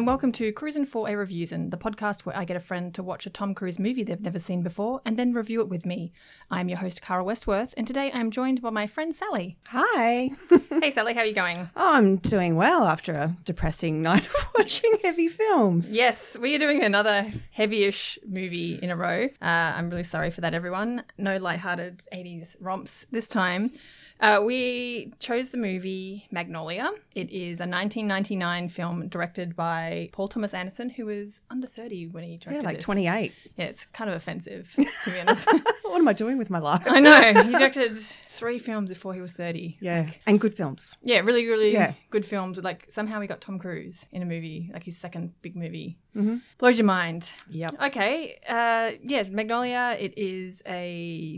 and welcome to Cruisin' for a Reviewsin', the podcast where I get a friend to watch a Tom Cruise movie they've never seen before and then review it with me. I'm your host, Cara Westworth, and today I'm joined by my friend Sally. Hi. Hey Sally, how are you going? Oh, I'm doing well after a depressing night of watching heavy films. Yes, we are doing another heavy-ish movie in a row. I'm really sorry for that, everyone. No lighthearted 80s romps this time. We chose the movie Magnolia. It is a 1999 film directed by Paul Thomas Anderson, who was under 30 when he directed like this. 28. Yeah, it's kind of offensive, to be honest. What am I doing with my life? I know. He directed 3 films before he was 30. Yeah, and good films. Yeah, really good films. Like, somehow we got Tom Cruise in a movie, like his second big movie. Mm-hmm. Blows your mind. Yep. Okay. Magnolia, it is a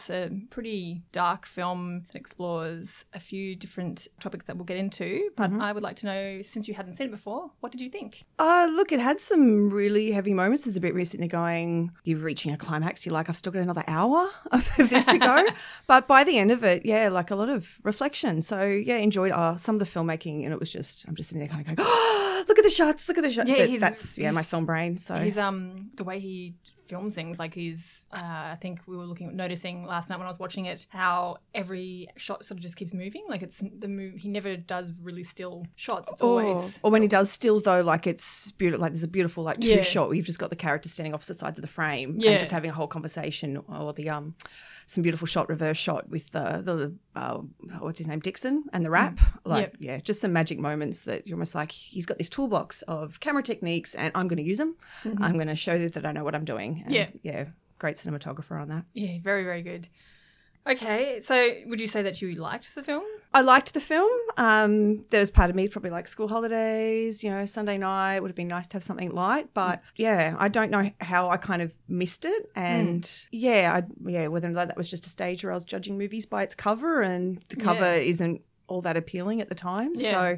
pretty dark film that explores a few different topics that we'll get into. But I would like to know, since you hadn't seen it before, what did you think? Look, it had some really heavy moments. There's a bit recently going, you're reaching a climax. You're like, I've still got another hour of this to go. But by the end of it, like a lot of reflection. So, enjoyed some of the filmmaking. And it was just, I'm just sitting there kind of going, oh, look at the shots. Yeah, but that's my film brain. So he's the way he films things, like he's I think we were noticing last night when I was watching it how every shot sort of just keeps moving. Like it's he never does really still shots. It's always or when he does still though, like it's beautiful. Like there's a beautiful two shot where you've just got the character standing opposite sides of the frame and just having a whole conversation, or the some beautiful reverse shot with the what's his name, Dixon, and the rap. Just some magic moments that you're almost like, he's got this toolbox of camera techniques and I'm going to use them. I'm going to show that I know what I'm doing. And great cinematographer on that. Yeah, very, very good. Okay, so would you say that you liked the film? I liked the film. There was part of me probably like school holidays, Sunday night. It would have been nice to have something light. But, I don't know how I kind of missed it. And, whether or not that was just a stage where I was judging movies by its cover, and the cover isn't all that appealing at the time. Yeah. So,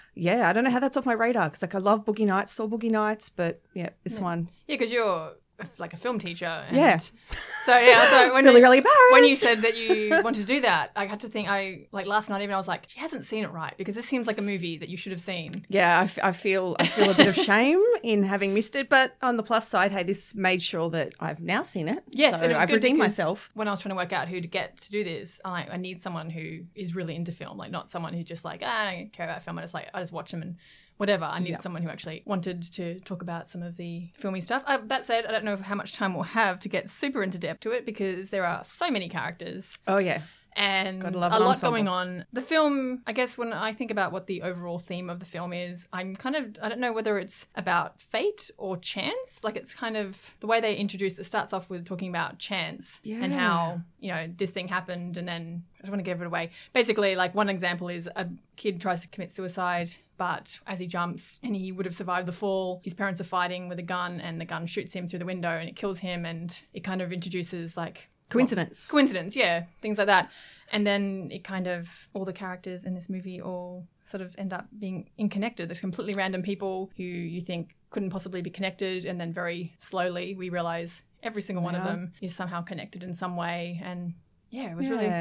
I don't know how that's off my radar, because, I love Boogie Nights, saw Boogie Nights, but, this one. Yeah, because you're like a film teacher. And So when really embarrassed. When you said that you wanted to do that, I had to think. Last night even I was like, she hasn't seen it right, because this seems like a movie that you should have seen. Yeah, I feel a bit of shame in having missed it, but on the plus side, hey, this made sure that I've now seen it. Yes, so and I've redeemed myself. When I was trying to work out who to get to do this, I need someone who is really into film, like not someone who's just like, I don't care about film. I just watch them and whatever. I needed someone who actually wanted to talk about some of the filmy stuff. That said, I don't know how much time we'll have to get super into depth to it, because there are so many characters. Oh, yeah. And a lot going on. The film, I guess when I think about what the overall theme of the film is, I don't know whether it's about fate or chance. Like, it's kind of the way they introduce it starts off with talking about chance and how, this thing happened, and then I don't want to give it away. Basically, like, one example is a kid tries to commit suicide, but as he jumps and he would have survived the fall, his parents are fighting with a gun and the gun shoots him through the window and it kills him, and it kind of introduces like Coincidence, yeah, things like that. And then it kind of, all the characters in this movie all sort of end up being unconnected. There's completely random people who you think couldn't possibly be connected, and then very slowly we realise every single one of them is somehow connected in some way. And it was really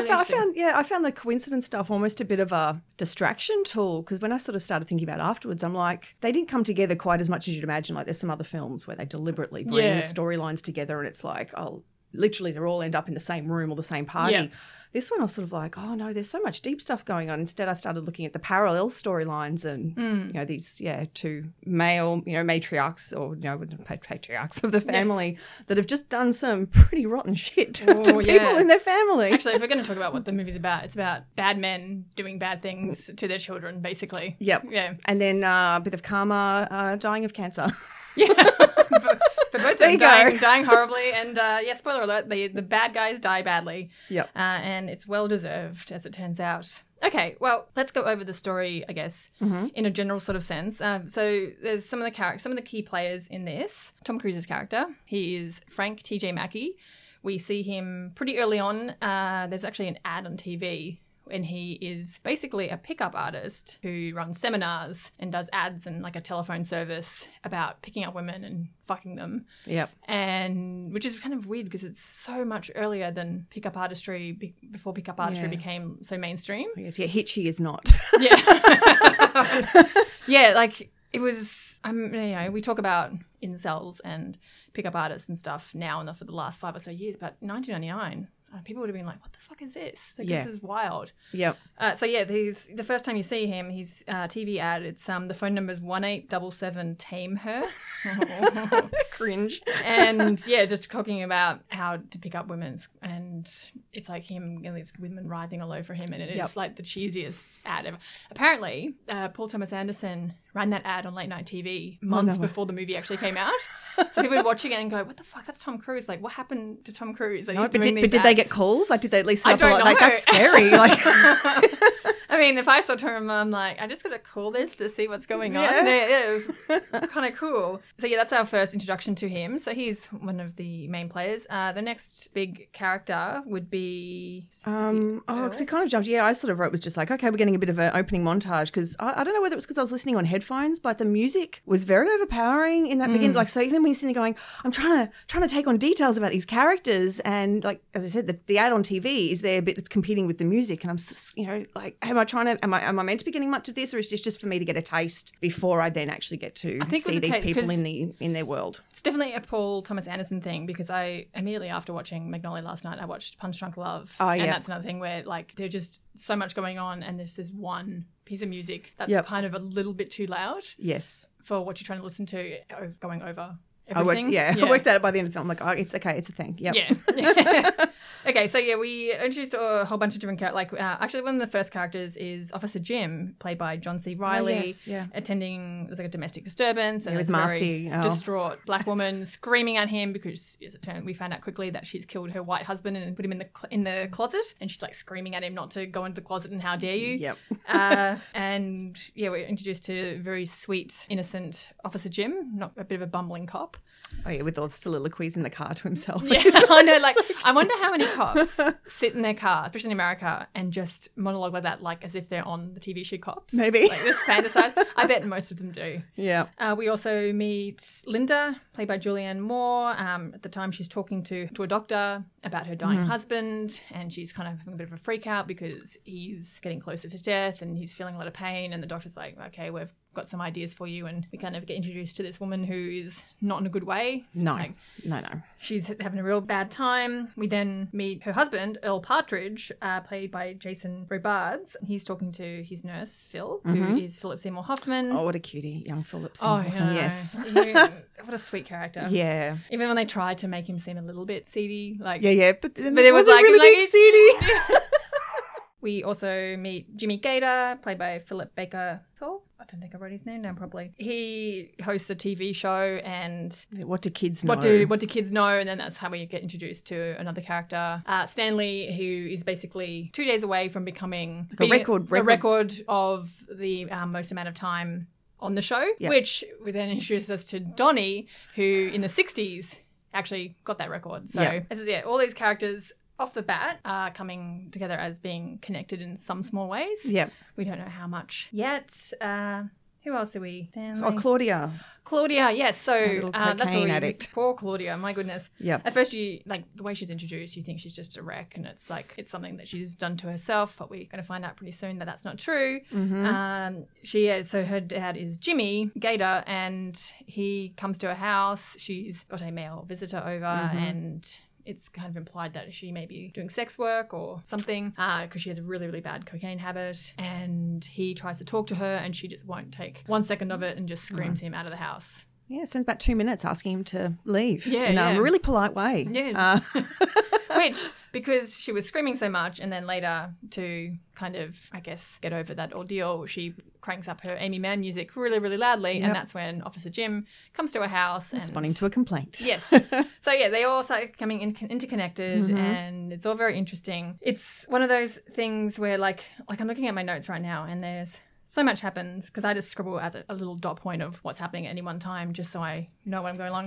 I found the coincidence stuff almost a bit of a distraction tool, because when I sort of started thinking about it afterwards, I'm like, they didn't come together quite as much as you'd imagine. Like, there's some other films where they deliberately bring the storylines together, and it's like, literally they all end up in the same room or the same party. Yeah. This one I was sort of like, oh no, there's so much deep stuff going on. Instead, I started looking at the parallel storylines and, these, two male, matriarchs or, patriarchs of the family that have just done some pretty rotten shit to people in their family. Actually, if we're going to talk about what the movie's about, it's about bad men doing bad things to their children, basically. Yep. Yeah. And then a bit of karma, dying of cancer. Yeah. For both of them dying horribly, and spoiler alert, the bad guys die badly. Yep. And it's well deserved, as it turns out. Okay, well, let's go over the story, I guess, in a general sort of sense. So there's some of the key players in this. Tom Cruise's character, he is Frank T.J. Mackey. We see him pretty early on. There's actually an ad on TV, and he is basically a pickup artist who runs seminars and does ads and like a telephone service about picking up women and fucking them. Yep. And which is kind of weird because it's so much earlier than pickup artistry, before pickup artistry became so mainstream. Yes, Hitchy is not. Yeah. Yeah, like It was, we talk about incels and pickup artists and stuff now and for the last 5 or so years, but 1999, people would have been like, what the fuck is this? Like, this is wild. Yep. The first time you see him, his TV ad, it's the phone number's 1877-TAME-HER. Cringe. And just talking about how to pick up women, and it's like him and these women writhing all over him, and it's like the cheesiest ad ever. Apparently, Paul Thomas Anderson ran that ad on late night TV months before the movie actually came out. So people were watching it and go, what the fuck, that's Tom Cruise. Like, what happened to Tom Cruise? But did they get calls? Like, did they at least set up I don't know. Like, that's scary. Like, I mean, if I saw Tom, I'm like, I just got to call this to see what's going on. It was kind of cool. So that's our first introduction to him. So he's one of the main players. The next big character would be... because we kind of jumped. Yeah, I sort of wrote was just like, okay, we're getting a bit of an opening montage because I don't know whether it was because I was listening on headphones, but the music was very overpowering in that beginning. Like, so even when you're sitting there going, I'm trying to take on details about these characters, and like as I said, the ad on TV is there, but it's competing with the music, and I'm like, am I meant to be getting much of this, or is this just for me to get a taste before I then actually get to see these people in their world? It's definitely a Paul Thomas Anderson thing, because I immediately after watching Magnolia last night, I watched Punch Drunk Love. And that's another thing where like there's just so much going on, and there's this one piece of music that's kind of a little bit too loud. Yes. For what you're trying to listen to, going over everything. I worked out by the end of the film. I'm like, oh, it's okay, it's a thing. Yep. Yeah. Okay, so we introduced a whole bunch of different characters. Like, actually, one of the first characters is Officer Jim, played by John C. Reilly, attending there's like a domestic disturbance, and with there's a Marcy, very distraught black woman screaming at him because, as it turned, we found out quickly that she's killed her white husband and put him in the closet, and she's like screaming at him not to go into the closet and how dare you. Yep. And we're introduced to very sweet, innocent Officer Jim, not a bit of a bumbling cop. Oh yeah, with all the soliloquies in the car to himself. Yeah, I know. Like, I wonder how many cops sit in their car, especially in America, and just monologue like that, like as if they're on the TV show Cops. Maybe. Like, just fantasize. I bet most of them do. Yeah. We also meet Linda, played by Julianne Moore. At the time, she's talking to a doctor about her dying husband, and she's kind of having a bit of a freak out because he's getting closer to death and he's feeling a lot of pain, and the doctor's like, okay, we've got some ideas for you, and we kind of get introduced to this woman who is not in a good way. No. She's having a real bad time. We then meet her husband, Earl Partridge, played by Jason Robards. He's talking to his nurse, Phil, who is Philip Seymour Hoffman. Oh, what a cutie, young Philip Seymour Hoffman, yes. What a sweet character. Yeah. Even when they tried to make him seem a little bit seedy. Like, yeah, but it was like, really big seedy. We also meet Jimmy Gator, played by Philip Baker. I don't think I wrote his name down properly. He hosts a TV show, and what do kids know? What do kids know? And then that's how we get introduced to another character, Stanley, who is basically 2 days away from becoming a record of the most amount of time on the show, which we then introduced us to Donnie, who in the 60s actually got that record. So this is all these characters off the bat are coming together as being connected in some small ways. Yeah. We don't know how much yet. Who else are we? Stanley. Oh, Claudia. Claudia, yes. So that's all we addict. Poor Claudia, my goodness. Yeah. At first, the way she's introduced, you think she's just a wreck, and it's like it's something that she's done to herself. But we're going to find out pretty soon that that's not true. Mm-hmm. So her dad is Jimmy Gator, and he comes to her house. She's got a male visitor over, and it's kind of implied that she may be doing sex work or something because she has a really, really bad cocaine habit, and he tries to talk to her and she just won't take 1 second of it and just screams him out of the house. Yeah, spends about 2 minutes asking him to leave in a really polite way. Yeah. Which, because she was screaming so much, and then later to kind of, I guess, get over that ordeal, she cranks up her Amy Mann music really, really loudly, and that's when Officer Jim comes to her house. Responding to a complaint. Yes. So, they all start becoming interconnected, and it's all very interesting. It's one of those things where, like I'm looking at my notes right now, and there's so much happens because I just scribble as a little dot point of what's happening at any one time just so I know what I'm going along.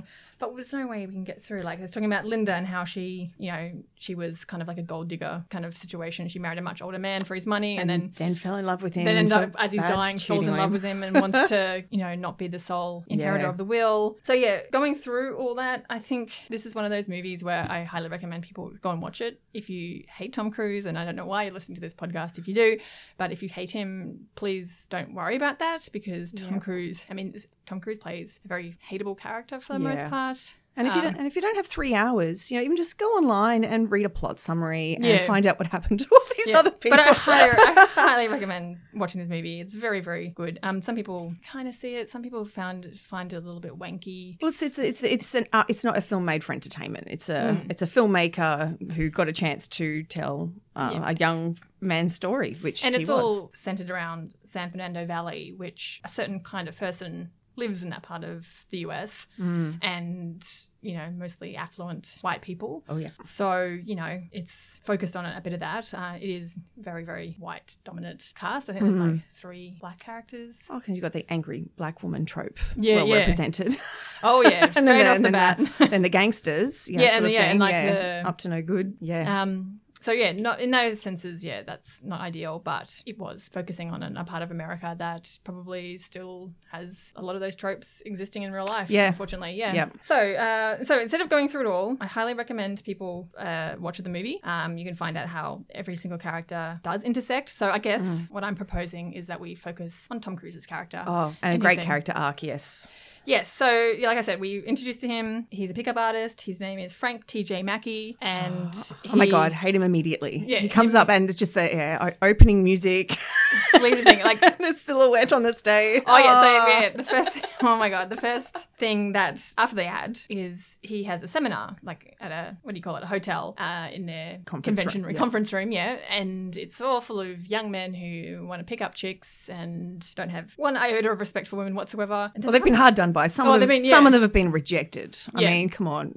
but there's no way we can get through. Like, it's talking about Linda and how she, you know, she was kind of like a gold digger kind of situation. She married a much older man for his money and then fell in love with him. Then end up, as he's dying, falls in love with him and wants to, you know, not be the sole inheritor of the will. So yeah, going through all that, I think this is one of those movies where I highly recommend people go and watch it. If you hate Tom Cruise, and I don't know why you're listening to this podcast if you do, but if you hate him, please don't worry about that, because Tom Cruise plays a very hateable character for the most part. And if you don't have 3 hours, you know, even just go online and read a plot summary and find out what happened to all these other people. But I highly recommend watching this movie. It's very, very good. Some people kind of see it. Some people find it a little bit wanky. Well, it's not a film made for entertainment. It's a filmmaker who got a chance to tell a young man's story, and it's all centered around San Fernando Valley, which a certain kind of person lives in that part of the US, and, you know, mostly affluent white people. Oh, yeah. So, you know, it's focused on a bit of that. It is very, very white dominant cast. I think there's like 3 black characters. Oh, because you've got the angry black woman trope represented. Oh, yeah. Straight off the bat. Then the gangsters, you know, and up to no good. Yeah. So, yeah, not in those senses, that's not ideal, but it was focusing on a part of America that probably still has a lot of those tropes existing in real life, unfortunately. So instead of going through it all, I highly recommend people watch the movie. You can find out how every single character does intersect. So I guess what I'm proposing is that we focus on Tom Cruise's character. Oh, and a great character arc, yes. Yes, so like I said, we introduced to him. He's a pickup artist. His name is Frank T.J. Mackey, and oh my God, hate him immediately. Yeah, he comes up and it's just the opening music, sleazy thing, like the silhouette on the stage. Oh yeah, so the first thing that after the ad is he has a seminar, like at a hotel, in their conference room, and it's all full of young men who want to pick up chicks and don't have one iota of respect for women whatsoever. Well, they've been hard done by. Some of them have been rejected. I mean, come on.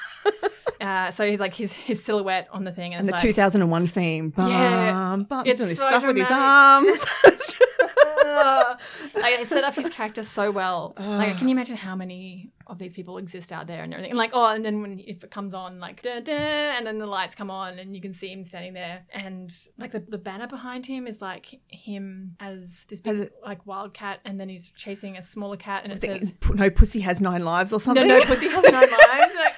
So he's like his silhouette on the thing. And the 2001 theme. He's doing his stuff with his arms. They set up his character so well. Like, can you imagine how many of these people exist out there and everything? And like, and then if it comes on, like, da, da, and then the lights come on and you can see him standing there. And like the banner behind him is like him as this big, like, wildcat, and then he's chasing a smaller cat, and it says, "No pussy has 9 lives" or something. No pussy has 9 lives. Like,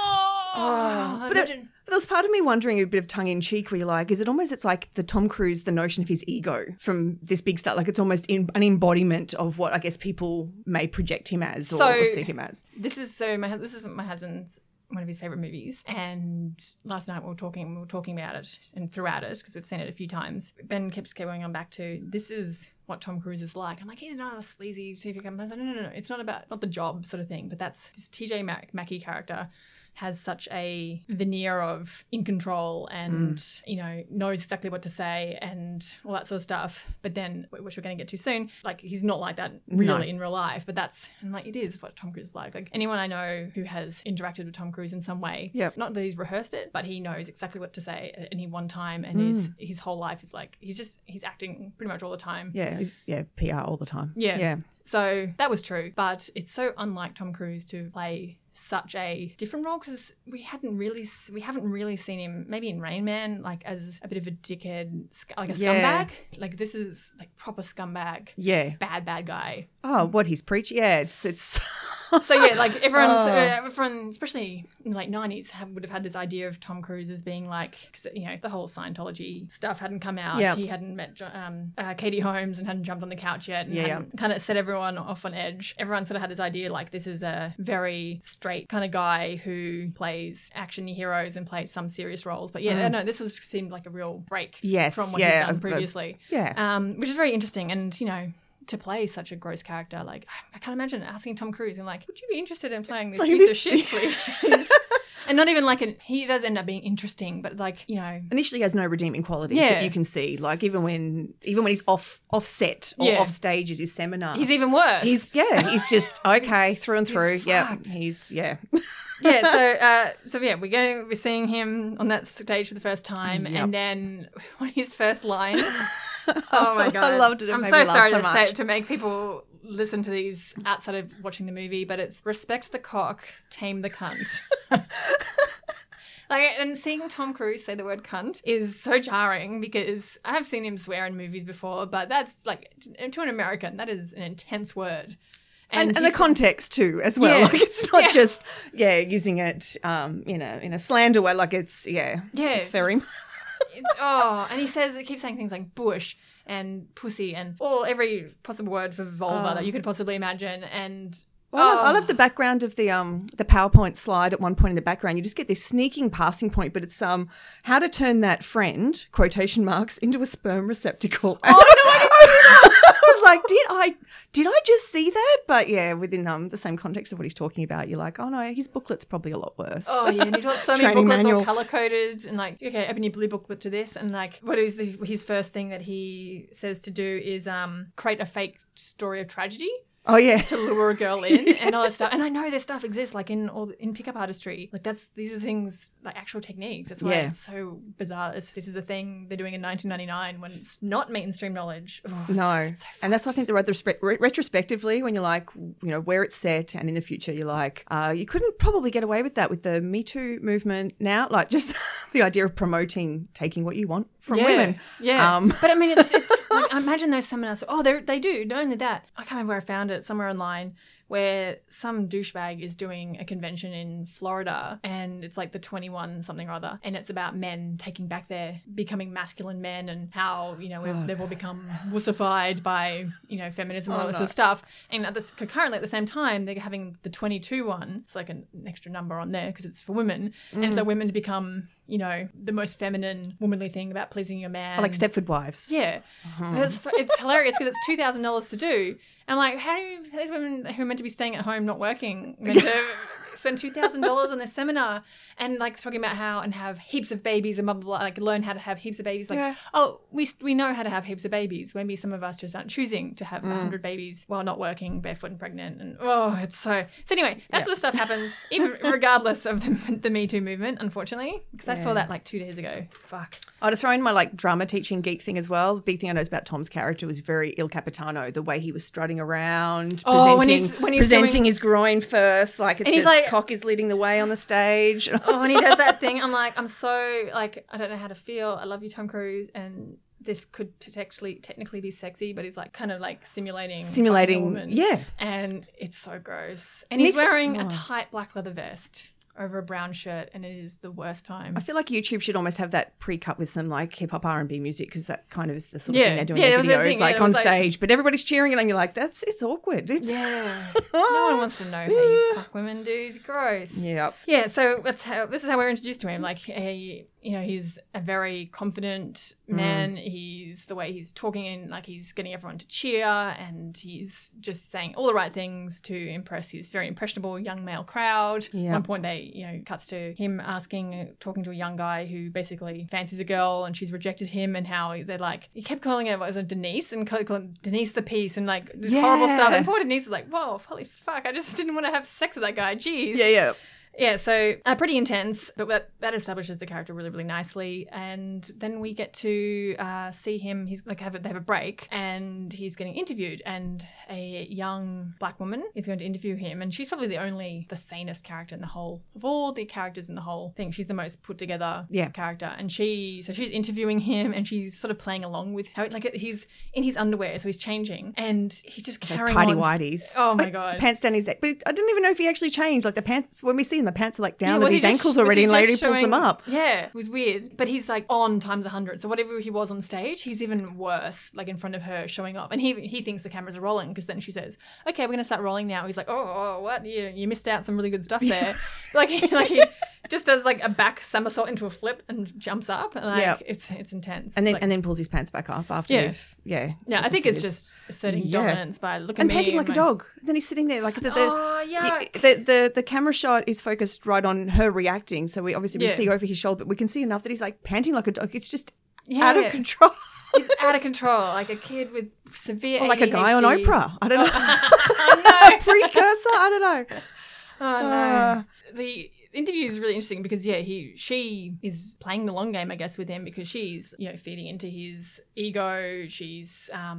but there was part of me wondering, a bit of tongue-in-cheek, where you're like, it's like the Tom Cruise, the notion of his ego from this big star, like it's almost an embodiment of what I guess people may project him as or see him as. This is my husband's one of his favorite movies, and last night we were talking about it, and throughout it, because we've seen it a few times, Ben keeps going on back to, this is what Tom Cruise is like. I'm like, he's not a sleazy TV company. I was like, no, it's not the job sort of thing, but that's this TJ Mackey character has such a veneer of in control and, you know, knows exactly what to say and all that sort of stuff. But then, which we're going to get to soon, like, he's not like that really in real life. But I'm like, it is what Tom Cruise is like. Like, anyone I know who has interacted with Tom Cruise in some way, not that he's rehearsed it, but he knows exactly what to say at any one time. And his whole life is like, he's acting pretty much all the time. Yeah, PR all the time. Yeah. So that was true. But it's so unlike Tom Cruise to play such a different role, because we haven't really seen him, maybe in Rain Man, like as a bit of a dickhead, like a scumbag. Like, this is like proper scumbag. Yeah, bad guy. Oh, what he's preaching. Yeah, it's. So yeah, like everyone, especially in the late 90s, would have had this idea of Tom Cruise as being like, because, you know, the whole Scientology stuff hadn't come out. Yep. He hadn't met Katie Holmes and hadn't jumped on the couch yet, and hadn't kind of set everyone off on edge. Everyone sort of had this idea like, this is a very straight kind of guy who plays action heroes and plays some serious roles. But no, this seemed like a real break from what he's done previously. Which is very interesting, and, you know, to play such a gross character, like, I can't imagine asking Tom Cruise and like, would you be interested in playing this piece of shit, please? And not even like he does end up being interesting, but like, you know, initially he has no redeeming qualities that you can see. Like, even when he's off set or off stage at his seminar, he's even worse. He's just okay through and through. He's So we're seeing him on that stage for the first time, and then one of his first lines. Oh my God. I loved it. I'm so sorry to make people listen to these outside of watching the movie, but it's respect the cock, tame the cunt. And seeing Tom Cruise say the word cunt is so jarring because I have seen him swear in movies before, but that's like, to an American, that is an intense word. And the context too, as well. Yeah. Like it's not just using it in a slander way. Like it's it's very. And he keeps saying things like bush and pussy and every possible word for vulva that you could possibly imagine. And I love the background of the PowerPoint slide at one point in the background. You just get this sneaking passing point, but it's how to turn that friend, quotation marks, into a sperm receptacle. Oh, no, I was like, did I just see that? But yeah, within the same context of what he's talking about, you're like, oh no, his booklet's probably a lot worse. Oh yeah, and he's got so many booklets all color-coded and like, okay, open your blue booklet to this. And like, what is his first thing that he says to do is create a fake story of tragedy. Oh yeah, to lure a girl in and all that stuff. And I know this stuff exists like in pickup artistry. Like these are things like actual techniques. That's why it's so bizarre. This is a thing they're doing in 1999 when it's not mainstream knowledge. It's so and that's I think the retrospectively when you're like, where it's set and in the future you're like, you couldn't probably get away with that with the Me Too movement now. Like just the idea of promoting taking what you want from women. Yeah. But I mean, it's like, imagine there's someone else. Oh, they do. Not only that, I can't remember where I found it, somewhere online, where some douchebag is doing a convention in Florida and it's like the 21 something or other, and it's about men taking back becoming masculine men and how, they've all become wussified by, feminism and all this sort of stuff. And currently at the same time, they're having the 22 one. It's like an extra number on there because it's for women. And so women to become, the most feminine, womanly thing about pleasing your man. Like Stepford Wives. Yeah. It's hilarious because it's $2,000 to do. And like, how do these women who are meant to be staying at home not working meant to spend $2,000 on this seminar and like talking about how and have heaps of babies and blah, blah, blah, like learn how to have heaps of babies. Like, we know how to have heaps of babies. Maybe some of us just aren't choosing to have 100 babies while not working, barefoot and pregnant. And it's so anyway, that sort of stuff happens even regardless of the Me Too movement, unfortunately, because I saw that like 2 days ago. Fuck. I'd throw in my like drama teaching geek thing as well. The big thing I know about Tom's character was very Il Capitano, the way he was strutting around, presenting his groin first, like it's just like, cock is leading the way on the stage. When he does that thing, I'm like, I'm so like, I don't know how to feel. I love you, Tom Cruise, and this could technically be sexy, but he's like kind of like simulating a woman. Yeah, and it's so gross. And he's wearing a tight black leather vest over a brown shirt, and it is the worst time. I feel like YouTube should almost have that pre-cut with some like hip-hop R&B music, because that kind of is the sort of thing they're doing in videos, like on stage, but everybody's cheering and you're like, it's awkward. No one wants to know how you fuck women, dude. Gross. Yep. Yeah, so this is how we're introduced to him. Like he's a very confident man. He's the way he's talking and like he's getting everyone to cheer, and he's just saying all the right things to impress his very impressionable young male crowd. At one point cuts to him talking to a young guy who basically fancies a girl and she's rejected him, and how they're like, he kept calling her, Denise, and calling Denise the piece, and like this horrible stuff. And poor Denise is like, whoa, holy fuck, I just didn't want to have sex with that guy. Jeez. Yeah, so pretty intense, but that establishes the character really, really nicely. And then we get to see him. He's like they have a break, and he's getting interviewed. And a young black woman is going to interview him, and she's probably the sanest character in the whole of all the characters in the whole thing. She's the most put together character, and she's interviewing him, and she's sort of playing along with how he's in his underwear, so he's changing, and he's just carrying those tidy whities. Oh my god, pants down his neck. But I didn't even know if he actually changed. Like the pants when we see him, the pants are like down to his ankles already, and later he pulls them up. Yeah, it was weird. But he's like on times 100. So whatever he was on stage, he's even worse, like in front of her, showing off. And he thinks the cameras are rolling, because then she says, "Okay, we're gonna start rolling now." He's like, "Oh, what? You missed out some really good stuff there." like he just does like a back somersault into a flip and jumps up. And like it's intense. And then pulls his pants back up after. Yeah, I think it's just asserting dominance by looking and panting like a dog. Then he's sitting there like the camera shot is focused right on her reacting, so we see over his shoulder, but we can see enough that he's like panting like a dog. It's just out of control. He's out of control, like a kid with severe ADHD. Or like a guy on Oprah. I don't know. Oh, no. Precursor. I don't know. Oh no. The interview is really interesting because she is playing the long game, I guess, with him, because she's feeding into his ego. She's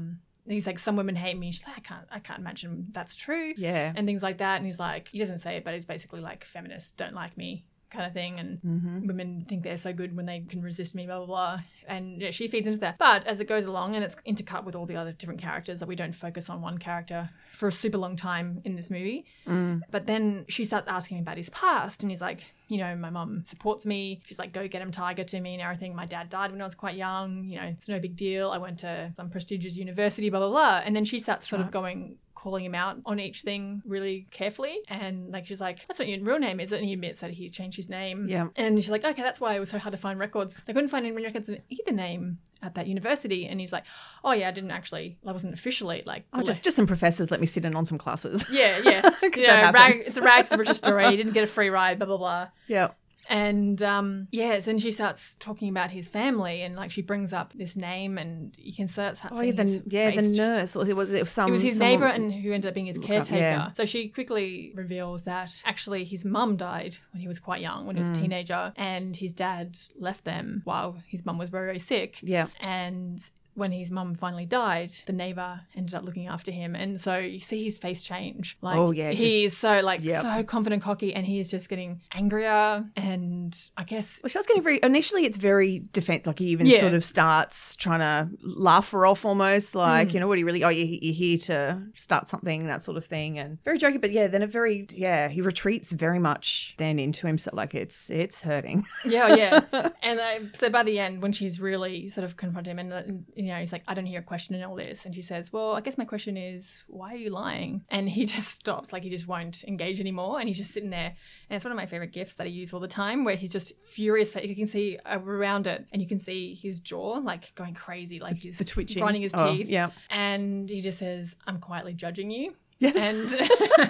he's like, some women hate me. She's like, I can't imagine that's true. Yeah. And things like that. And he's like, he doesn't say it, but he's basically like, feminists don't like me kind of thing. And women think they're so good when they can resist me, blah, blah, blah. And yeah, she feeds into that. But as it goes along, and it's intercut with all the other different characters, that we don't focus on one character for a super long time in this movie. But then she starts asking about his past, and he's like, you know, my mum supports me. She's like, go get him Tiger to me and everything. My dad died when I was quite young. You know, it's no big deal. I went to some prestigious university, blah, blah, blah. And then she starts sort of calling him out on each thing really carefully. And like, she's like, that's not your real name, is it? And he admits that he's changed his name. Yeah. And she's like, okay, that's why it was so hard to find records. They couldn't find any records of either name at that university. And he's like, oh yeah, I wasn't officially like... Oh, just some professors let me sit in on some classes. Yeah. You know, it's a rags to riches story. He didn't get a free ride, blah, blah, blah. Yeah. And then she starts talking about his family, and like she brings up this name, and you can start seeing the nurse. It was his neighbor, and who ended up being his caretaker. Yeah. So she quickly reveals that actually his mum died when he was quite young, when he was a teenager, and his dad left them while his mum was very, very sick. Yeah, and when his mum finally died, the neighbour ended up looking after him. And so you see his face change. Like, he's so confident, cocky, and he is just getting angrier. And I guess... Well, she starts getting initially it's very defensive. Like he even sort of starts trying to laugh her off almost. Like, you know, what he really... Oh, you're here to start something, that sort of thing. And very jokey. But yeah, then he retreats very much then into himself. Like it's hurting. Yeah. And so by the end, when she's really sort of confronted him and... You know, he's like, I don't hear a question in all this. And she says, well, I guess my question is, why are you lying? And he just stops, like he just won't engage anymore. And he's just sitting there. And it's one of my favorite gifs that I use all the time, where he's just furious. You can see around it, and you can see his jaw like going crazy, like he's the twitching, grinding his teeth. Yeah. And he just says, I'm quietly judging you. Yes. And...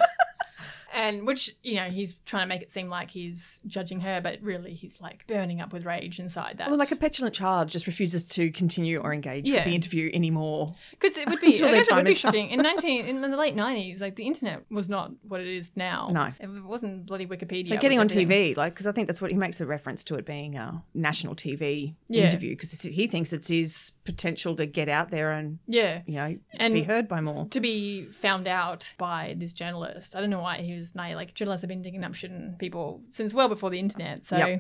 And which, you know, he's trying to make it seem like he's judging her, but really he's like burning up with rage inside that. Well, like a petulant child just refuses to continue or engage with the interview anymore. Because it would be, I guess it would be shocking. In the late 90s, like the internet was not what it is now. No. It wasn't bloody Wikipedia. So getting on TV, like, because I think that's what he makes a reference to, it being a national TV interview, because he thinks it's his potential to get out there and, you know, and be heard by more. To be found out by this journalist. I don't know why he was like, journalists have been digging up shit on people since well before the internet. So,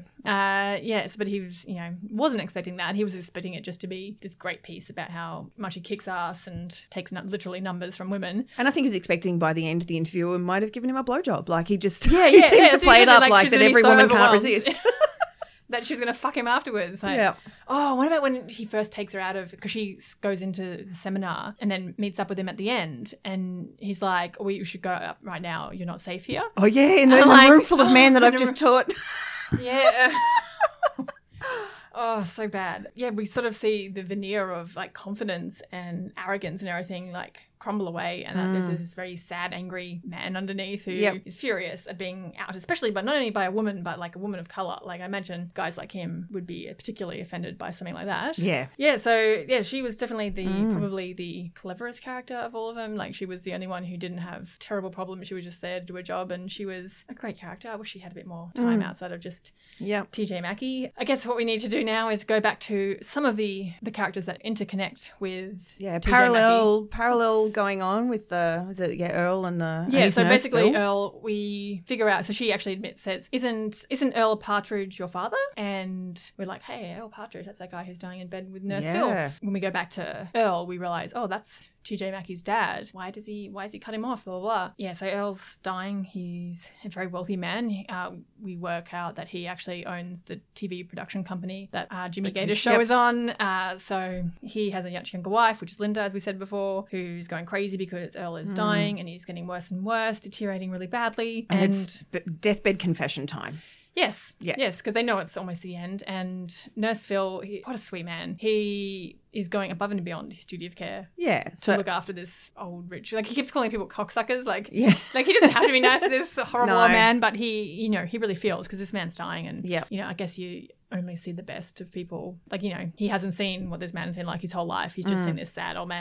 but he was, you know, wasn't expecting that. He was expecting it just to be this great piece about how much he kicks ass and takes literally numbers from women. And I think he was expecting by the end of the interview might have given him a blowjob. Like he just he seems to play it up like that every woman can't resist. That she was going to fuck him afterwards. Like, oh, what about when he first takes her out of... Because she goes into the seminar and then meets up with him at the end, and he's like, oh, you should go up right now. You're not safe here. Oh, yeah, in the room full of men that I've just taught. Yeah. Oh, so bad. Yeah, we sort of see the veneer of like confidence and arrogance and everything like crumble away, and that there's this very sad, angry man underneath who is furious at being out, especially but not only by a woman, but like a woman of color. Like I imagine guys like him would be particularly offended by something like that. Yeah. So she was definitely probably the cleverest character of all of them. Like she was the only one who didn't have terrible problems. She was just there to do her job, and she was a great character. I wish she had a bit more time outside of just TJ Mackey. I guess what we need to do now is go back to some of the characters that interconnect with parallel going on with Earl and the so basically Phil? Earl, we figure out, so she actually says, isn't Earl Partridge your father? And we're like, hey, Earl Partridge, that's that guy who's dying in bed with Nurse Phil. When we go back to Earl, we realise, oh, that's TJ Mackey's dad. Why is he cut him off? Blah, blah, blah. Yeah, so Earl's dying. He's a very wealthy man. We work out that he actually owns the TV production company that Jimmy Gator's show is on. So he has a much younger wife, which is Linda, as we said before, who's going crazy because Earl is dying and he's getting worse and worse, deteriorating really badly. And it's deathbed confession time. Yes, because they know it's almost the end. And Nurse Phil, what a sweet man. He is going above and beyond his duty of care. To look after this old rich. Like he keeps calling people cocksuckers. Like he doesn't have to be nice to this horrible old man, but he really feels, because this man's dying, and I guess you only see the best of people. Like, he hasn't seen what this man has been like his whole life. He's just seen this sad old man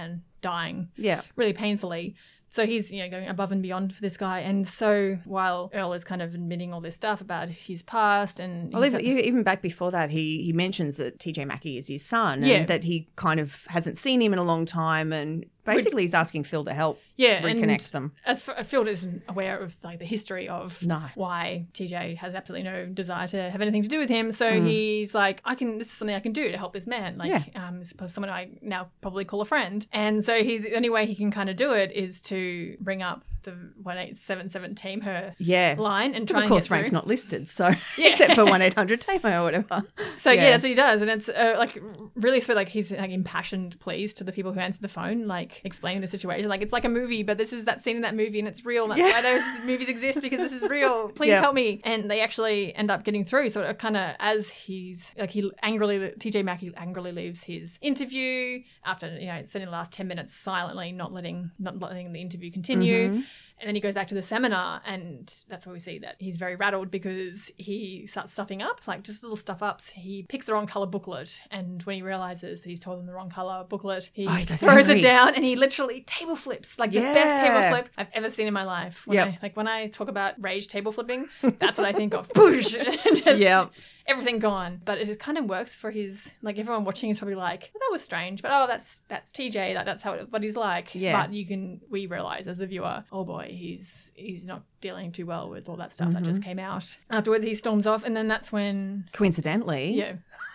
dying Yeah. really painfully. So he's, going above and beyond for this guy. And so while Earl is kind of admitting all this stuff about his past and... Well, even back before that, he mentions that TJ Mackey is his son and that he kind of hasn't seen him in a long time, and basically he's asking Phil to help reconnect them. As Phil isn't aware of like the history of why TJ has absolutely no desire to have anything to do with him. So he's like, this is something I can do to help this man. Like, someone I now probably call a friend. And so the only way he can kind of do it is to bring up the 1877 Tame Her line and try and of course get Frank's through. Not listed, so except for 1-800 Tame Her or whatever. So that's what he does, and it's like really sweet. Like he's like impassioned pleas to the people who answer the phone, like explaining the situation. Like it's like a movie, but this is that scene in that movie, and it's real. And that's why those movies exist, because this is real. Please help me. And they actually end up getting through. So it kind of as TJ Mackey angrily leaves his interview after spending the last 10 minutes silently, not letting the interview continue. And then he goes back to the seminar, and that's where we see that he's very rattled because he starts stuffing up, like just little stuff ups. He picks the wrong colour booklet, and when he realises that he's told them the wrong colour booklet, he throws it down and he literally table flips, like the best table flip I've ever seen in my life. When I talk about rage table flipping, that's what I think of. Boosh! Just everything gone. But it kind of works for his, like everyone watching is probably like, well, that was strange, but that's TJ, that's what he's like. But we realise as the viewer, oh boy, he's not dealing too well with all that stuff that just came out. Afterwards he storms off, and then that's when coincidentally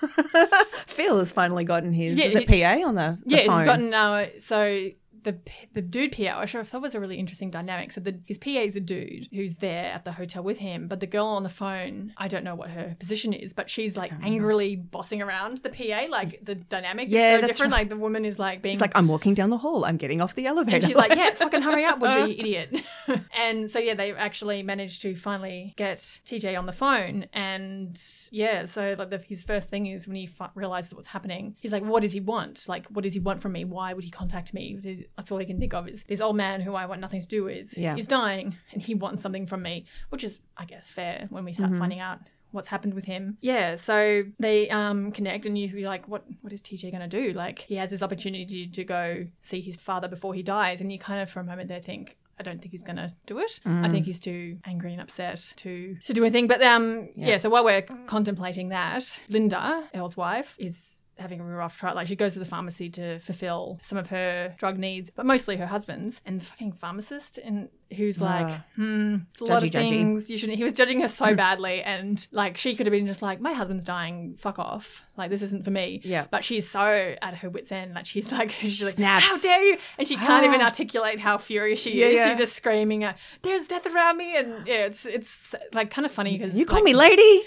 Phil has finally gotten his PA on the phone. He's gotten so the dude PA, I thought that was a really interesting dynamic. So his PA is a dude who's there at the hotel with him, but the girl on the phone, I don't know what her position is, but she's like angrily bossing around the PA. Like the dynamic is so different. Right. Like the woman is like being... It's like, I'm walking down the hall, I'm getting off the elevator. And she's like, fucking hurry up, would you idiot? And so they actually managed to finally get TJ on the phone. And so like his first thing is when he realizes what's happening, he's like, what does he want? Like, what does he want from me? Why would he contact me? That's all he can think of is this old man who I want nothing to do with. He's dying and he wants something from me, which is, I guess, fair when we start finding out what's happened with him. So they connect, and you'd be like, what is TJ going to do? Like, he has this opportunity to go see his father before he dies, and you kind of for a moment there think, I don't think he's going to do it. I think he's too angry and upset to do anything. But so while we're contemplating that, Linda, Elle's wife, is having a rough trial. Like, she goes to the pharmacy to fulfill some of her drug needs, but mostly her husband's. And the fucking pharmacist, and who's like, it's a lot of things. You shouldn't. He was judging her so badly, and like she could have been just like, my husband's dying. Fuck off. Like, this isn't for me. Yeah. But she's so at her wit's end that she's like, snaps. How dare you? And she can't even articulate how furious she is. She's just screaming, "There's death around me!" And it's like kind of funny because you call me lady.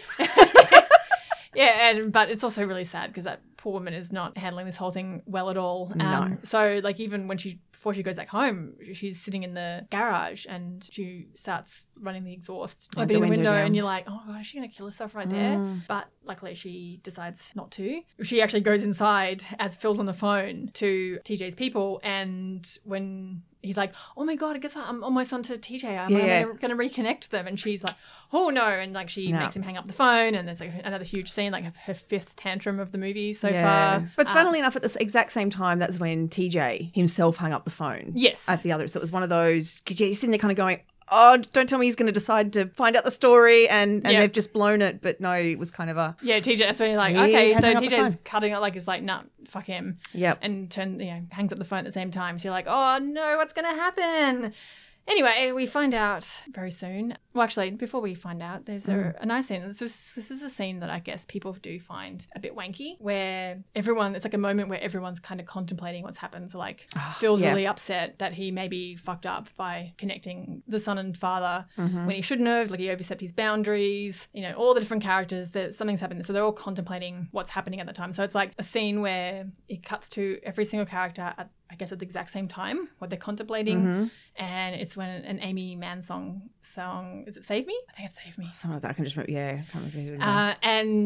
But it's also really sad because that poor woman is not handling this whole thing well at all. No. So like even before she goes back home, she's sitting in the garage and she starts running the exhaust opening the window and you're like, oh God, is she going to kill herself right there? But luckily she decides not to. She actually goes inside as Phil's on the phone to TJ's people, and when he's like, oh my God, I guess I'm almost onto TJ. I'm going to reconnect them. And she's like, oh no. And like she makes him hang up the phone, and there's like another huge scene, like her fifth tantrum of the movie so far. But funnily enough, at the exact same time, that's when TJ himself hung up the phone. Yes. At the other. So it was one of those, because you're sitting there kind of going, oh, don't tell me he's going to decide to find out the story and they've just blown it. But no, it was kind of a... Yeah, TJ, that's when you're like, okay, so TJ's cutting it, like, it's like, nah, fuck him. Yep. And hangs up the phone at the same time. So you're like, oh no, what's going to happen? Anyway, we find out very soon. Well, actually, before we find out, there's a nice scene. This is a scene that I guess people do find a bit wanky, where it's like a moment where everyone's kind of contemplating what's happened. So like Phil's really upset that he maybe fucked up by connecting the son and father when he shouldn't have. Like, he overstepped his boundaries, all the different characters, something's happened. So they're all contemplating what's happening at the time. So it's like a scene where it cuts to every single character at the exact same time, what they're contemplating. And it's when an Amy Mann song, is it Save Me? I think it's Save Me. Something like that. I can just remember, I can't remember. And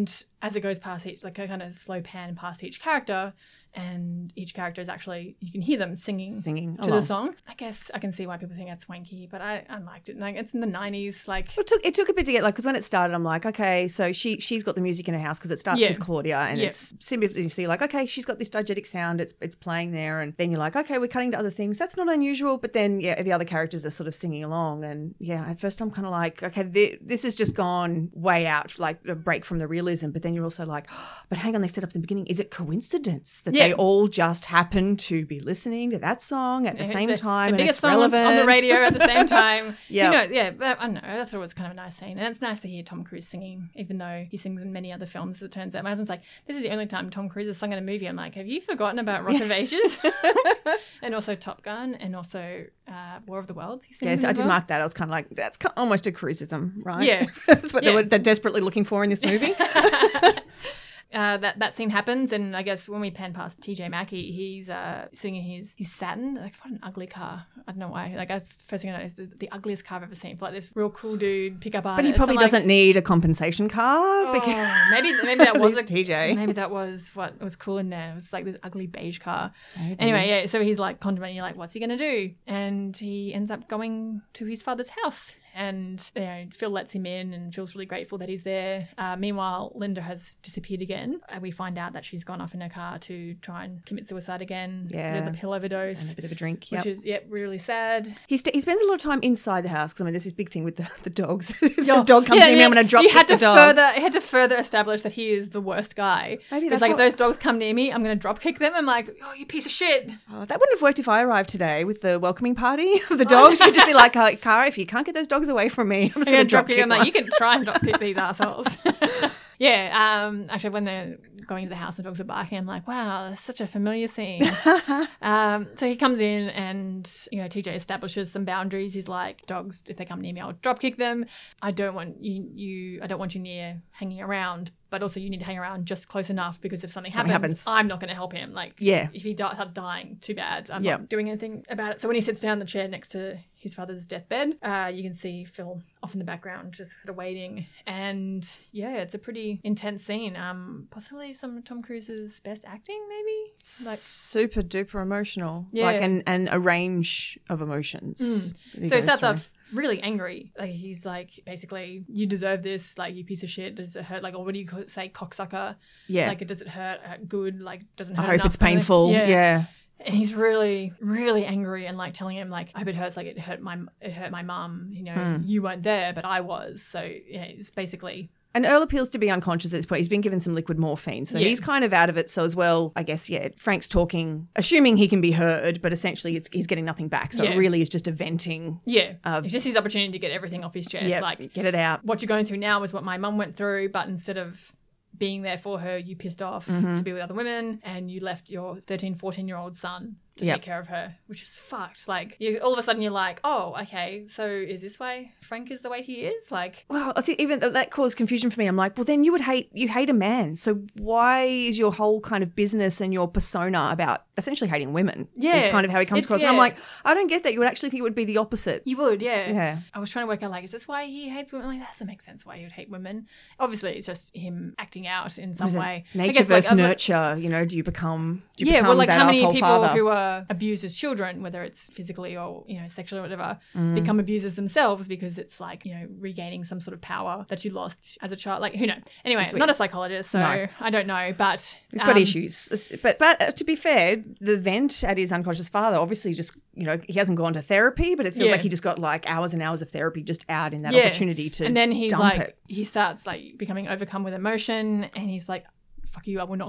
as it goes past each, like a kind of slow pan past each character, and each character is actually, you can hear them singing to the song. I guess I can see why people think that's wanky, but I liked it. Like, it's in the 90s. Like, it took a bit to get, like, because when it started, I'm like, okay, so she's got the music in her house because it starts with Claudia, and it's simply, you see, like, okay, she's got this diegetic sound, it's playing there, and then you're like, okay, we're cutting to other things. That's not unusual, but then the other characters are sort of singing along, and at first I'm kind of like, okay, this has just gone way out, like a break from the realism. But then you're also like, but hang on, they set up in the beginning. Is it coincidence that they all just happen to be listening to that song at the same time, and it's relevant on the radio at the same time? But I don't know. I thought it was kind of a nice scene, and it's nice to hear Tom Cruise singing, even though he sings in many other films. As it turns out, my husband's like, this is the only time Tom Cruise has sung in a movie. I'm like, have you forgotten about Rock of Ages? And also Top Gun, and also War of the Worlds. Yes, I did mark that. I was kind of like, that's almost a Cruisism, right? Yeah. That's what they're desperately looking for in this movie. That scene happens, and I guess when we pan past TJ Mackey, he's singing his Saturn. Like, what an ugly car. I don't know why. Like, that's the first thing I know is the ugliest car I've ever seen. For like this real cool dude, pickup artist. But he probably doesn't need a compensation car. Maybe that was TJ. Maybe that was what was cool in there. It was like this ugly beige car. Maybe. Anyway, so he's like contemplating, like, what's he going to do? And he ends up going to his father's house. And Phil lets him in and feels really grateful that he's there. Meanwhile, Linda has disappeared again. We find out that she's gone off in her car to try and commit suicide again. Yeah. With a pill overdose. And a bit of a drink. Which is, really sad. He spends a lot of time inside the house because, I mean, there's this big thing with the dogs. The dog comes in, I'm going to drop the dog. He had to further establish that he is the worst guy. Maybe that's like, if those dogs come near me, I'm going to drop kick them. I'm like, oh, you piece of shit. Oh, that wouldn't have worked if I arrived today with the welcoming party of the dogs. You'd just be like, Cara, if you can't get those dogs away from me, I'm just going to drop kick. I'm like, you can try and drop kick these assholes. Actually, when they're going to the house and the dogs are barking, I'm like, wow, that's such a familiar scene. So he comes in and, TJ establishes some boundaries. He's like, dogs, if they come near me, I'll drop kick them. I don't want you near hanging around, but also you need to hang around just close enough because if something happens, I'm not going to help him. Like, if he starts dying, too bad. I'm not doing anything about it. So when he sits down in the chair next to his father's deathbed, you can see Phil off in the background just sort of waiting. And it's a pretty intense scene. Possibly some of Tom Cruise's best acting, maybe? Like, super duper emotional. Like, and a range of emotions. So he starts off really angry. Like, he's like, basically, you deserve this. Like, you piece of shit. Does it hurt? Like, or what do you say? Cocksucker. Yeah. Like, does it hurt? Good. Like, doesn't hurt. I hope it's painful. Yeah. And he's really, really angry and like telling him, like, I hope it hurts. Like, it hurt my mum. You weren't there, but I was. So it's basically. And Earl appeals to be unconscious at this point. He's been given some liquid morphine. So he's kind of out of it. So as well, I guess, Frank's talking, assuming he can be heard, but essentially he's getting nothing back. So it really is just a venting. It's just his opportunity to get everything off his chest. Like, get it out. What you're going through now is what my mum went through, but instead of being there for her, you pissed off to be with other women and you left your 13, 14-year-old son to take care of her, which is fucked. Like, all of a sudden you're like, oh, okay, so is this why Frank is the way he is? Like, well, I see, even that caused confusion for me. I'm like, well, then you hate a man. So why is your whole kind of business and your persona about essentially hating women? Yeah. Is kind of how he comes across. And I'm like, I don't get that. You would actually think it would be the opposite. You would, yeah. I was trying to work out, like, is this why he hates women? Like, that doesn't make sense why he would hate women. Obviously, it's just him acting out in some way. Nature versus nurture, do you become that how many people father? Who are abusers children, whether it's physically or sexually or whatever, become abusers themselves because it's like regaining some sort of power that you lost as a child. Like, who knows? Anyway, I'm not a psychologist, so no. I don't know, but he's got issues. But to be fair, the vent at his unconscious father obviously just he hasn't gone to therapy, but it feels like he just got like hours and hours of therapy just out in that opportunity to. And then he's dump like, it. He starts like becoming overcome with emotion, and he's like, fuck you, I will not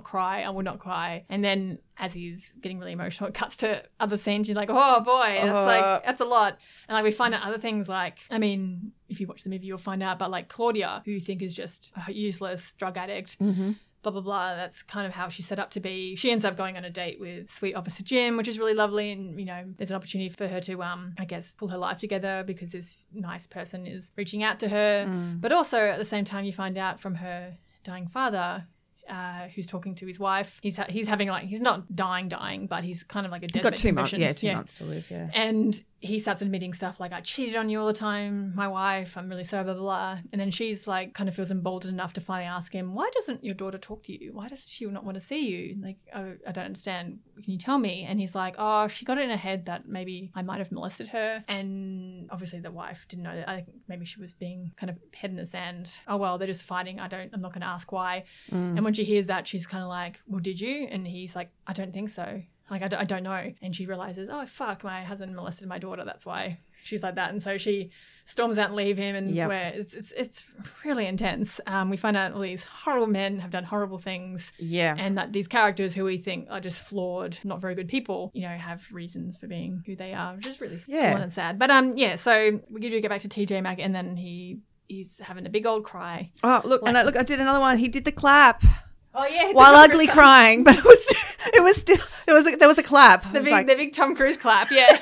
cry. And then as he's getting really emotional, it cuts to other scenes. You're like, oh boy, that's a lot. And like we find out other things like, I mean, if you watch the movie, you'll find out about like Claudia, who you think is just a useless drug addict. Blah, blah, blah. That's kind of how she's set up to be. She ends up going on a date with Sweet Officer Jim, which is really lovely. And, there's an opportunity for her to, I guess, pull her life together because this nice person is reaching out to her. But also at the same time, you find out from her dying father, who's talking to his wife. He's having like, he's not dying, but he's kind of like a dead. He's got 2 months. Yeah, 2 months to live. Yeah. And he starts admitting stuff like, I cheated on you all the time, my wife, I'm really sorry, blah, blah, blah. And then she's like, kind of feels emboldened enough to finally ask him, why doesn't your daughter talk to you? Why does she not want to see you? Like, I don't understand. Can you tell me? And he's like, oh, she got it in her head that maybe I might have molested her. And obviously the wife didn't know that. I think maybe she was being kind of head in the sand. Oh, well, they're just fighting. I'm not going to ask why. And when she hears that, she's kind of like, well, did you? And he's like, I don't think so. Like, I don't know. And she realizes, oh, fuck, my husband molested my daughter. That's why she's like that. And so she storms out and leave him. And where it's really intense. We find out all these horrible men have done horrible things. Yeah. And that these characters who we think are just flawed, not very good people, you know, have reasons for being who they are, which is really fun and sad. But so we do get back to TJ Maxx, and then he's having a big old cry. Oh, look, like, I did another one. He did the clap. Oh yeah, while ugly crying, but there was a clap. The big Tom Cruise clap, yeah.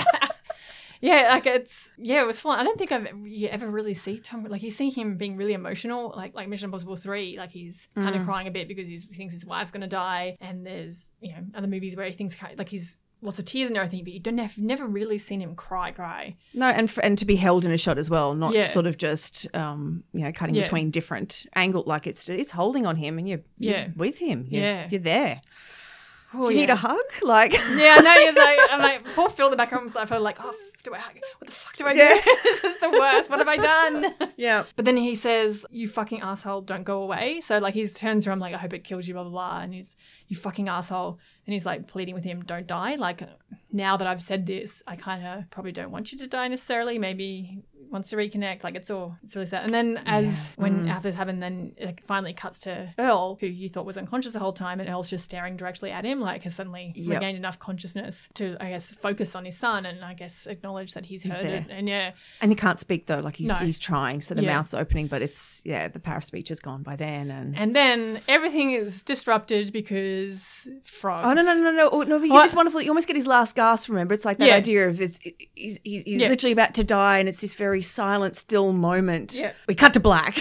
Yeah, like it was fun. I don't think you ever really see Tom, like you see him being really emotional, like Mission Impossible 3, like he's kind of crying a bit because he thinks his wife's going to die, and there's, you know, other movies where he thinks like he's lots of tears and everything, but you've never really seen him cry. No, and to be held in a shot as well, not sort of just cutting between different angles. Like it's holding on him, and you're with him. You're there. Do you need a hug? Like I know. I'm like poor Phil in the back room. I felt like, oh, do I hug? What the fuck do I do? This is the worst. What have I done? Yeah. But then he says, "You fucking asshole, don't go away." So like he turns around like, "I hope it kills you," blah blah blah, and he's, "You fucking asshole," and he's like pleading with him, "Don't die." Like, now that I've said this, I kind of probably don't want you to die necessarily. Maybe wants to reconnect. Like it's really sad. And then after this happened, then it finally cuts to Earl, who you thought was unconscious the whole time, and Earl's just staring directly at him, like has suddenly regained enough consciousness to, I guess, focus on his son and I guess acknowledge that he's heard it. And and he can't speak though, like he's trying, so the mouth's opening, but it's the power of speech is gone by then. And then everything is disrupted because frogs. Oh no! You get this wonderful. You almost get his last gasp. Remember, it's like that idea of this. He's literally about to die, and it's this very silent, still moment. Yeah. We cut to black.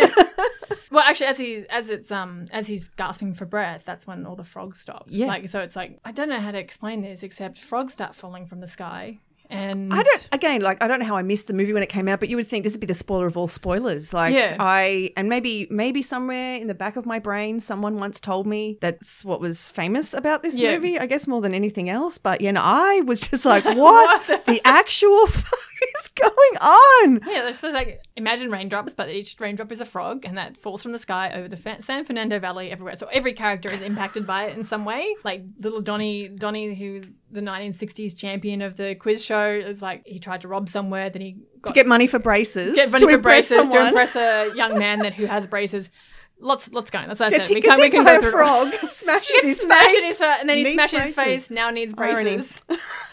Well, actually, as he's gasping for breath, that's when all the frogs stop. Yeah. Like, so it's like, I don't know how to explain this, except frogs start falling from the sky. And I don't know how I missed the movie when it came out, but you would think this would be the spoiler of all spoilers. Like maybe somewhere in the back of my brain, someone once told me that's what was famous about this movie, I guess more than anything else. But I was just like, what the actual fuck is going on? Yeah, it's just like, imagine raindrops, but each raindrop is a frog, and that falls from the sky over the San Fernando Valley everywhere. So every character is impacted by it in some way. Like little Donnie, who's the 1960s champion of the quiz show, is like, he tried to rob somewhere, then he got to get money for braces. To impress a young man who has braces. Lots going. That's what I said. We can go through. Frog smashes his face, and then he smashes his face. Now needs braces.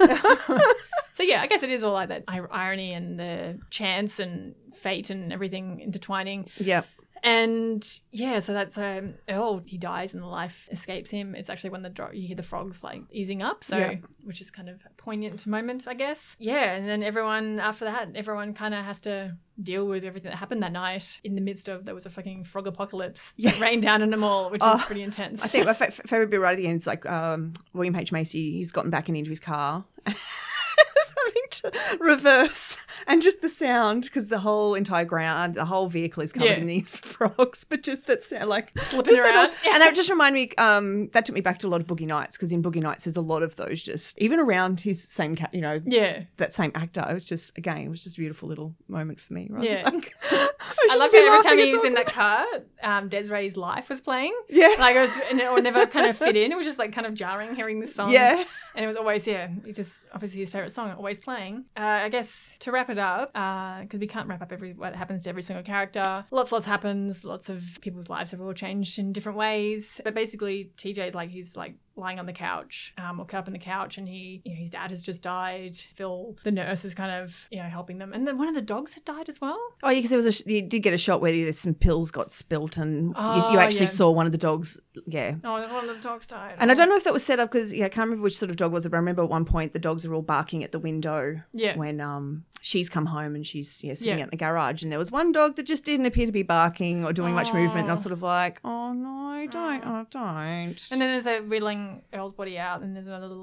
So yeah, I guess it is all like that irony and the chance and fate and everything intertwining. Yeah. And so that's Earl. He dies and the life escapes him. It's actually when you hear the frogs like easing up, which is kind of a poignant moment, I guess. Yeah, and then everyone kind of has to deal with everything that happened that night. In the midst of, there was a fucking frog apocalypse that rained down on them all, which is pretty intense. I think my favorite bit right at the end is like William H. Macy. He's gotten back into his car. Having to reverse, and just the sound, because the whole vehicle is covered in these frogs, but just that sound, like slipping around. And that just reminded me, that took me back to a lot of Boogie Nights, because in Boogie Nights there's a lot of those, just even around his same that same actor. It was just a beautiful little moment for me. I loved how every time he was in that car, Desiree's Life was playing. Yeah, like it would never kind of fit in. It was just like kind of jarring hearing this song. Yeah. And it was always, it just obviously his favourite song, always playing. I guess to wrap it up, because we can't wrap up what happens to every single character. Lots happens. Lots of people's lives have all changed in different ways. But basically, TJ's like, he's like lying on the couch, or cut up in the couch, and his dad has just died. Phil, the nurse, is kind of helping them, and then one of the dogs had died as well. Oh, yeah, because you did get a shot where there's some pills got spilt, and you actually saw one of the dogs. Yeah. Oh, one of the dogs died. And I don't know if that was set up because I can't remember which sort of dog was it, but I remember at one point the dogs are all barking at the window. Yeah. When she's come home and she's sitting out in the garage, and there was one dog that just didn't appear to be barking or doing much movement, and I was sort of like, oh no, don't. And then as they're wheeling Earl's body out, and there's another little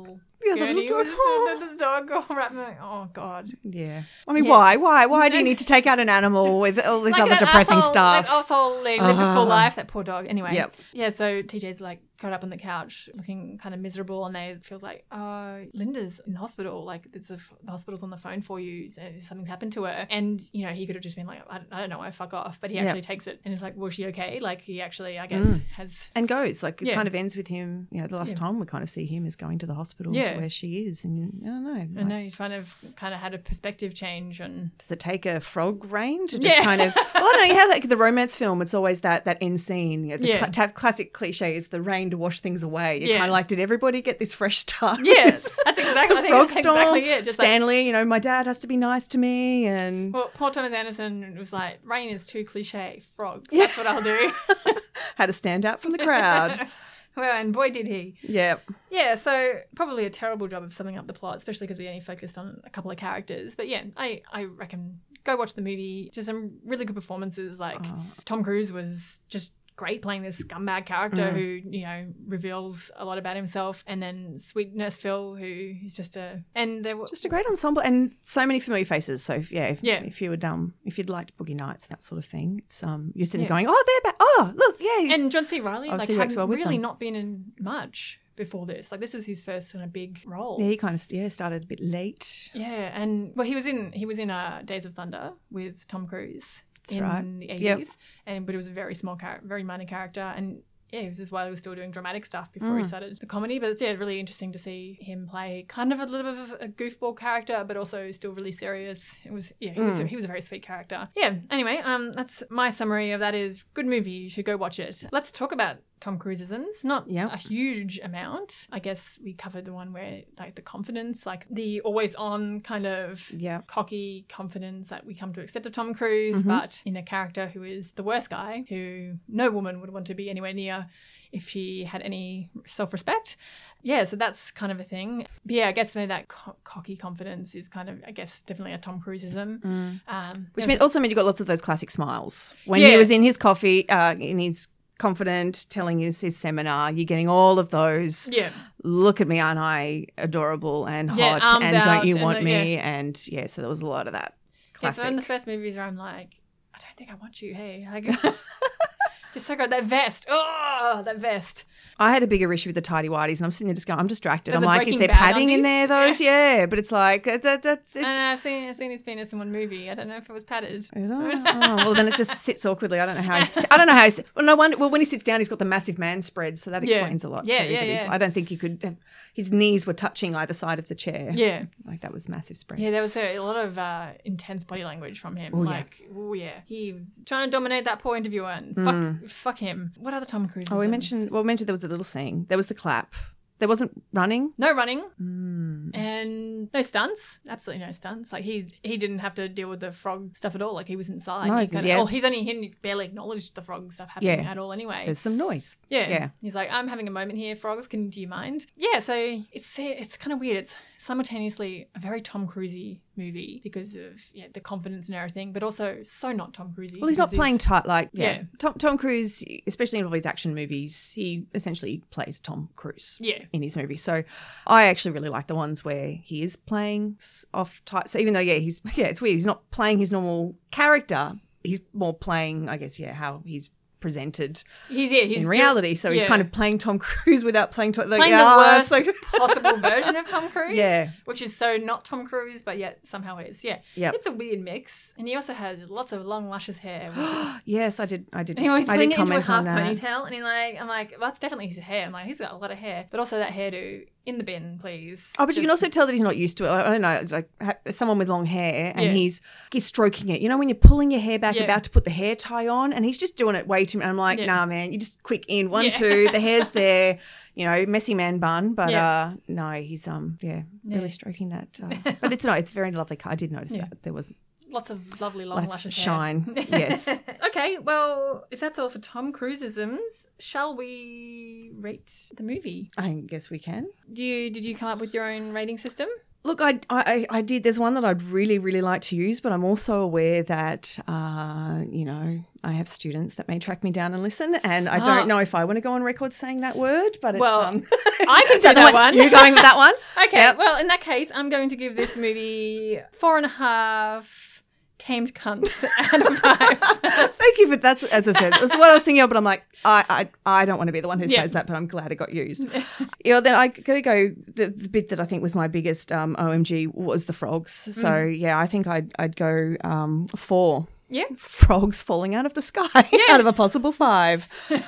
Yeah, the gurney little with dog. the dog all wrapped. Oh God. Yeah. I mean, why do you need to take out an animal with all this Like other that depressing asshole, stuff? That asshole lived a full life. That poor dog. Anyway. Yep. Yeah. So TJ's like curled up on the couch, looking kind of miserable, and they feels like, oh, Linda's in the hospital. Like, the hospital's on the phone for you. Something's happened to her. And he could have just been like, I don't know, I fuck off. But he actually takes it and is like, was she okay? Like, he actually, I guess, has and goes like it kind of ends with him. The last time we kind of see him is going to the hospital where she is, and I don't know. I know he's kind of had a perspective change. And does it take a frog rain to just kind of? Well, I don't know. You have like the romance film. It's always that end scene. The classic cliche is the rain to wash things away. You're kind of like, did everybody get this fresh start? Yeah, that's exactly. I think that's exactly it. Just Stanley, my dad has to be nice to me, and Paul Thomas Anderson was like, rain is too cliche. Frogs. That's what I'll do. Had to stand out from the crowd. Well, and boy did he. Yep. Yeah, so probably a terrible job of summing up the plot, especially because we only focused on a couple of characters. But yeah, I reckon go watch the movie. Just some really good performances. Like Tom Cruise was just great playing this scumbag character who, reveals a lot about himself. And then Sweet Nurse Phil, who is just a great ensemble and so many familiar faces. So if you'd liked Boogie Nights, that sort of thing, it's you're sitting there going, oh, they're back. Oh, look, yeah. And John C. Reilly had really not been in much before this. Like, this was his first kind of big role. Yeah, he kind of started a bit late. Yeah, and he was in Days of Thunder with Tom Cruise. That's in the 80s, but it was a very small very minor character, and it was just while he was still doing dramatic stuff before he started the comedy. But it's really interesting to see him play kind of a little bit of a goofball character, but also still really serious. He was a very sweet character. Yeah. Anyway, that's my summary of that. Is good movie. You should go watch it. Let's talk about Tom Cruiseisms. Not a huge amount. I guess we covered the one where like the confidence, like the always on kind of cocky confidence that we come to accept of Tom Cruise, but in a character who is the worst guy, who no woman would want to be anywhere near if she had any self-respect. Yeah, so that's kind of a thing. But yeah, I guess maybe that cocky confidence is kind of, I guess, definitely a Tom Cruiseism. Which also means you got lots of those classic smiles. When he was in his coffee, in his confident telling his seminar, you're getting all of those. Yeah. Look at me, aren't I adorable and hot, and don't you want me? And so there was a lot of that. Classic. So in the first movies where I'm like, I don't think I want you, hey. Like, it's so good. That vest. Oh, that vest. I had a bigger issue with the tidy whities, and I'm sitting there just going, I'm distracted. I'm like, is there padding in there, those? Yeah, but it's like that's it. I've seen his penis in one movie. I don't know if it was padded. Well, then it just sits awkwardly. I don't know how. Well, no wonder. Well, when he sits down, he's got the massive man spread, so that explains a lot. Yeah. I don't think he could have. His knees were touching either side of the chair. Yeah, like that was massive spread. Yeah, there was a lot of intense body language from him. He was trying to dominate that poor interviewer, and fuck him. What other Tom Cruise? We mentioned there was a little scene. There was the clap. There wasn't running. No running. And no stunts. Absolutely no stunts. Like he didn't have to deal with the frog stuff at all. Like he was inside. No, he barely acknowledged the frog stuff happening at all anyway. There's some noise. Yeah. He's like, I'm having a moment here, frogs. Do you mind? Yeah, so it's kind of weird. It's simultaneously a very Tom Cruise-y movie because of the confidence and everything, but also so not Tom Cruise-y. Well, he's not playing tight like Tom Cruise, especially in all his action movies, he essentially plays Tom Cruise in his movies. So I actually really like the ones where he is playing off type. So even though it's weird, he's not playing his normal character. He's more playing, I guess, how he's presented in reality. So he's kind of playing Tom Cruise without playing the worst possible version of Tom Cruise. Yeah. Which is so not Tom Cruise, but yet somehow it is. Yeah. Yep. It's a weird mix. And he also had lots of long luscious hair. Yes, I did. And he always putting it into a half ponytail. And I'm like, well, that's definitely his hair. I'm like, he's got a lot of hair. But also that hairdo, in the bin, please. Oh, but you can also tell that he's not used to it. I don't know, like someone with long hair and he's stroking it. You know, when you're pulling your hair back about to put the hair tie on, and he's just doing it way too much. I'm like, nah, man, you just quick in 1, 2, the hair's there. Messy man bun, but no, he's really stroking that. But it's very lovely. I did notice that there was lots of lovely long luscious shine. Yes. Okay, well, if that's all for Tom Cruiseisms, shall we rate the movie? I guess we can. Did you come up with your own rating system? Look, I did. There's one that I'd really, really like to use, but I'm also aware that, I have students that may track me down and listen, and I don't know if I want to go on record saying that word, but well, it's... I can do that one. You're going with that one? Okay, yep. Well, in that case, I'm going to give this movie 4.5 tamed cunts out of 5. Thank you for that. As I said, that's what I was thinking of, but I'm like, I don't want to be the one who says that, but I'm glad it got used. Then I got to go, the bit that I think was my biggest OMG was the frogs. So, I think I'd go 4. Yeah. Frogs falling out of the sky out of a possible 5.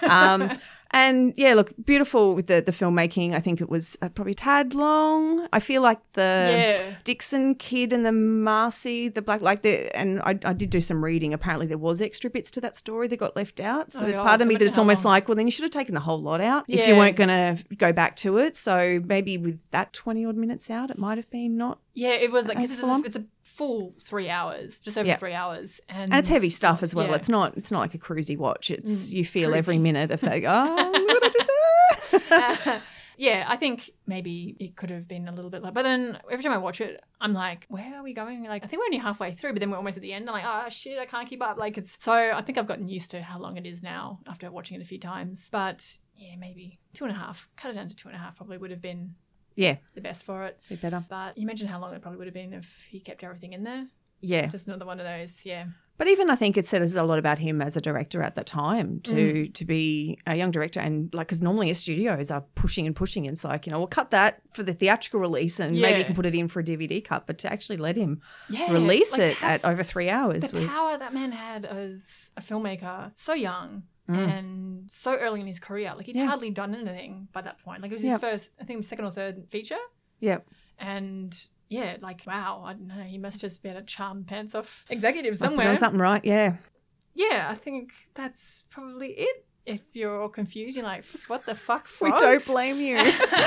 And look, beautiful with the filmmaking. I think it was probably a tad long. I feel like the Dixon kid and the Marcy, the black, and I did do some reading. Apparently there was extra bits to that story that got left out. So there's part of me that's almost like, well, then you should have taken the whole lot out if you weren't going to go back to it. So maybe with that 20 odd minutes out, it might have been not. Yeah, it was like, it's a full 3 hours, just over 3 hours. And it's heavy stuff as well. It's not like a cruisy watch. It's you feel cruisy every minute if they go, oh, look what I did there. I think maybe it could have been a little bit like, but then every time I watch it, I'm like, where are we going? Like, I think we're only halfway through, but then we're almost at the end. I'm like, oh shit, I can't keep up. Like, so I think I've gotten used to how long it is now after watching it a few times. But maybe 2.5. Cut it down to 2.5 probably would have been the best for it. Be better. But you imagine how long it probably would have been if he kept everything in there. Yeah. Just another one of those, But even I think it says a lot about him as a director at that time to be a young director, and like, because normally studios are pushing, and it's like, we'll cut that for the theatrical release and maybe you can put it in for a DVD cut, but to actually let him release it at over 3 hours the power that man had as a filmmaker, so young. And so early in his career, like he'd hardly done anything by that point. Like it was his first, I think, second or third feature. Yep. And like, wow, I don't know, he must just be able to charm pants off executives somewhere. Must have done something right, Yeah, I think that's probably it. If you're all confused, you're like, what the fuck, frogs? We don't blame you.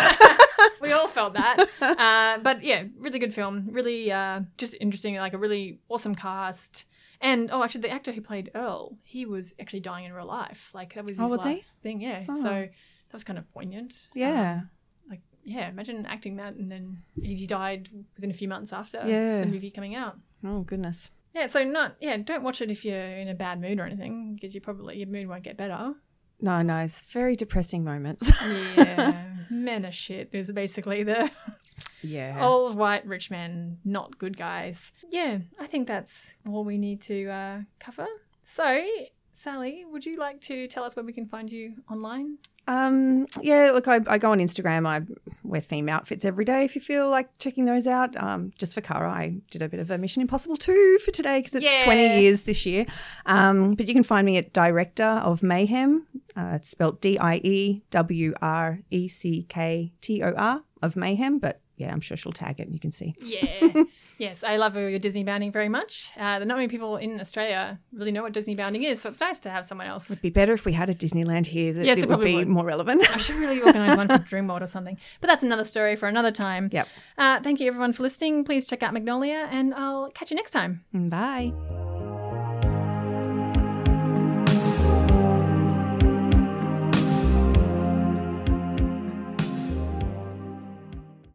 We all felt that. But really good film. Really just interesting, like a really awesome cast. And, actually, the actor who played Earl, he was actually dying in real life. Like, that was his last thing, So that was kind of poignant. Yeah. Imagine acting that and then he died within a few months after the movie coming out. Oh, goodness. Yeah, so don't watch it if you're in a bad mood or anything, because your mood won't get better. No, it's very depressing moments. Men are shit is basically the Yeah. Old white rich men, not good guys. Yeah, I think that's all we need to cover. So, Sally, would you like to tell us where we can find you online? Yeah, look, I go on Instagram. I wear theme outfits every day if you feel like checking those out. Just for Cara, I did a bit of a Mission Impossible 2 for today because it's 20 years this year. But you can find me at Director of Mayhem. It's spelled DIEWRECKTOR of Mayhem, but yeah, I'm sure she'll tag it and you can see. Yeah. Yes, I love your Disney bounding very much. Not many people in Australia really know what Disney bounding is, so it's nice to have someone else. It would be better if we had a Disneyland here that it would be more relevant. I should really organise one for Dreamworld or something. But that's another story for another time. Yep. Thank you everyone for listening. Please check out Magnolia and I'll catch you next time. Bye.